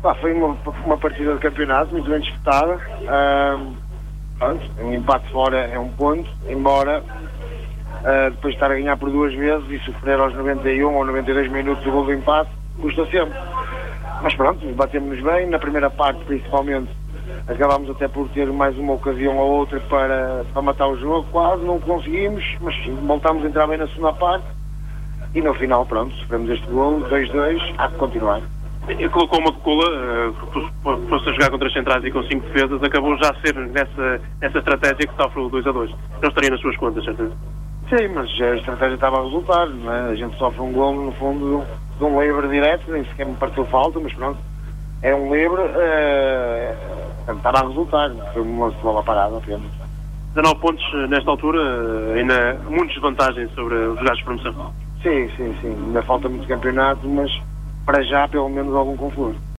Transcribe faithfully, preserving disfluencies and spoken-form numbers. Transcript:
Pá, foi uma, uma partida de campeonato muito bem disputada. Uh, pronto, um empate fora é um ponto, embora uh, depois de estar a ganhar por duas vezes e sofrer aos noventa e um ou noventa e dois minutos o gol do empate, custa sempre. Mas pronto, batemos-nos bem, na primeira parte principalmente acabámos até por ter mais uma ocasião ou outra para, para matar o jogo, quase, não conseguimos, mas sim, voltámos a entrar bem na segunda parte e no final, pronto, sofremos este gol, dois dois, há de continuar. E colocou uma cola, uh, fosse a jogar contra as centrais e com cinco defesas, acabou já a ser nessa, nessa estratégia que sofre o dois a dois. Não estaria nas suas contas, certeza? Sim, mas a estratégia estava a resultar, não é? A gente sofre um gol, no fundo, de um livre direto, nem sequer me pareceu falta, mas pronto, é um livre, uh, estava a resultar, foi um lance de bola parada apenas. dezanove pontos nesta altura, ainda muitas vantagens sobre os jogadores de promoção. Sim, sim, sim, ainda falta muito campeonato, mas para já pelo menos algum conforto.